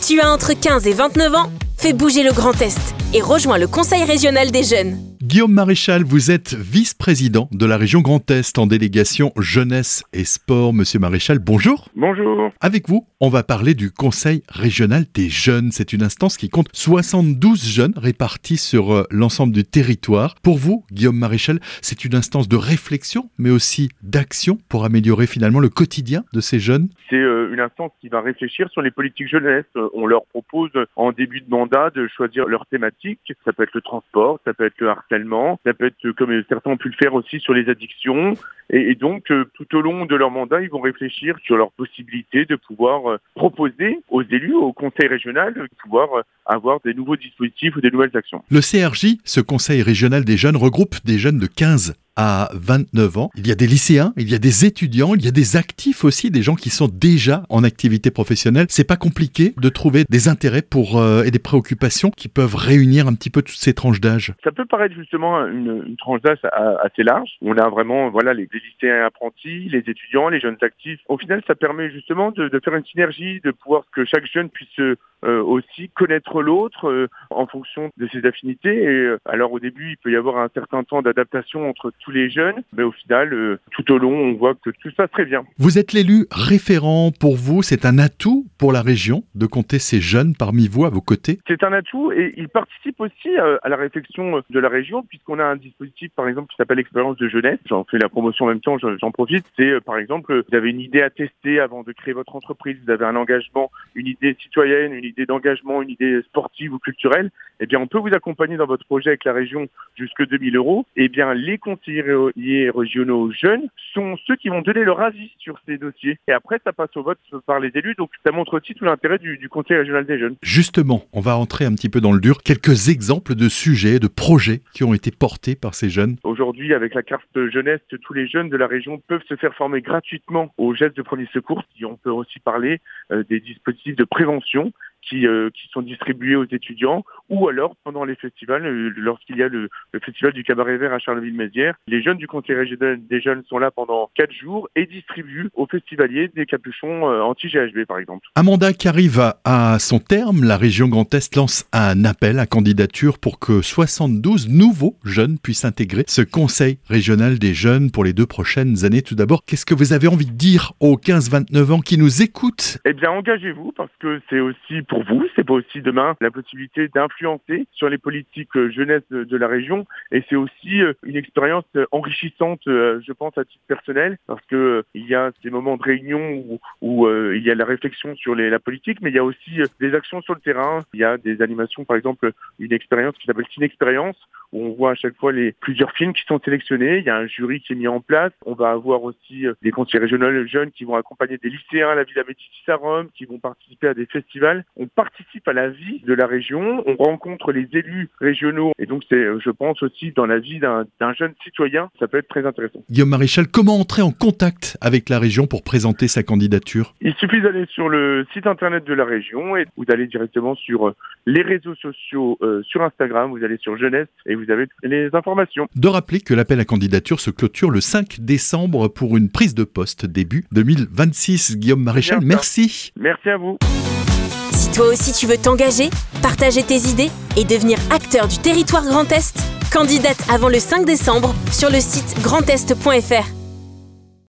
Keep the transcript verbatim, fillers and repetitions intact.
Tu as entre quinze et vingt-neuf ans? Fais bouger le Grand Est et rejoins le Conseil régional des jeunes. Guillaume Maréchal, vous êtes vice-président de la région Grand Est en délégation jeunesse et sport. Monsieur Maréchal, bonjour. Bonjour. Avec vous, on va parler du Conseil régional des jeunes. C'est une instance qui compte soixante-douze jeunes répartis sur euh, l'ensemble du territoire. Pour vous, Guillaume Maréchal, c'est une instance de réflexion, mais aussi d'action pour améliorer finalement le quotidien de ces jeunes. C'est euh, une instance qui va réfléchir sur les politiques jeunesse. Euh, on leur propose en début de mandat de choisir leur thématique. Ça peut être le transport, ça peut être le harcèlement, ça peut être, comme certains ont pu le faire aussi, sur les addictions. Et, et donc, euh, tout au long de leur mandat, ils vont réfléchir sur leur possibilité de pouvoir euh, proposer aux élus, au conseil régional, de pouvoir euh, avoir des nouveaux dispositifs ou des nouvelles actions. Le C R J, ce conseil régional des jeunes, regroupe des jeunes de quinze à vingt-neuf ans. Il y a des lycéens, il y a des étudiants, il y a des actifs aussi, des gens qui sont déjà en activité professionnelle. C'est pas compliqué de trouver des intérêts pour euh, et des préoccupations qui peuvent réunir un petit peu toutes ces tranches d'âge. Ça peut paraître justement une, une tranche d'âge assez large. On a vraiment voilà les, les lycéens apprentis, les étudiants, les jeunes actifs. Au final, ça permet justement de, de faire une synergie, de pouvoir que chaque jeune puisse euh, aussi connaître l'autre euh, en fonction de ses affinités. Et euh, alors au début, il peut y avoir un certain temps d'adaptation entre tous les jeunes, mais au final, euh, tout au long, on voit que tout ça très bien. Vous êtes l'élu référent pour vous, c'est un atout pour la région de compter ces jeunes parmi vous, à vos côtés? C'est un atout et il participe aussi euh, à la réflexion de la région, puisqu'on a un dispositif, par exemple, qui s'appelle Expérience de jeunesse. J'en fais la promotion en même temps, j'en profite. C'est, euh, par exemple, vous avez une idée à tester avant de créer votre entreprise, vous avez un engagement, une idée citoyenne, une idée d'engagement, une idée sportive ou culturelle. Eh bien, on peut vous accompagner dans votre projet avec la région jusque deux mille euros. Eh bien, les conseillers régionaux jeunes sont ceux qui vont donner leur avis sur ces dossiers. Et après, ça passe au vote par les élus. Donc, ça montre aussi tout l'intérêt du, du Conseil régional des jeunes. Justement, on va entrer un petit peu dans le dur. Quelques exemples de sujets, de projets qui ont été portés par ces jeunes. Aujourd'hui, avec la carte jeunesse, tous les jeunes de la région peuvent se faire former gratuitement aux gestes de premier secours. Et on peut aussi parler euh, des dispositifs de prévention qui, euh, qui sont distribués aux étudiants, ou alors pendant les festivals, euh, lorsqu'il y a le, le festival du cabaret vert à Charleville-Mézières. Les jeunes du Conseil régional des jeunes sont là pendant quatre jours et distribuent aux festivaliers des capuchons euh, anti-G H B, par exemple. Un mandat qui arrive à, à son terme, la région Grand Est lance un appel à candidature pour que soixante-douze nouveaux jeunes puissent intégrer ce Conseil régional des jeunes pour les deux prochaines années. Tout d'abord, qu'est-ce que vous avez envie de dire aux quinze vingt-neuf ans qui nous écoutent? Eh bien, engagez-vous, parce que c'est aussi pour vous, c'est pas aussi demain la possibilité d'influencer sur les politiques jeunesse de, de la région, et c'est aussi une expérience enrichissante, je pense, à titre personnel, parce que il y a ces moments de réunion où, où euh, il y a la réflexion sur les, la politique, mais il y a aussi des actions sur le terrain. Il y a des animations, par exemple, une expérience qui s'appelle Cinexpérience, où on voit à chaque fois les plusieurs films qui sont sélectionnés. Il y a un jury qui est mis en place. On va avoir aussi des conseillers régionaux jeunes qui vont accompagner des lycéens à la Villa Médicis à Rome, qui vont participer à des festivals. On participe à la vie de la région, on rencontre les élus régionaux, et donc c'est, je pense, aussi dans la vie d'un, d'un jeune citoyen, ça peut être très intéressant. Guillaume Maréchal, comment entrer en contact avec la région pour présenter sa candidature? Il suffit d'aller sur le site internet de la région et ou d'aller directement sur les réseaux sociaux, euh, sur Instagram, vous allez sur jeunesse et vous avez les informations. De rappeler que l'appel à candidature se clôture le cinq décembre pour une prise de poste début deux mille vingt-six. Guillaume Maréchal, merci. Merci à vous. Si toi aussi tu veux t'engager, partager tes idées et devenir acteur du territoire Grand Est, candidate avant le cinq décembre sur le site grand est point f r.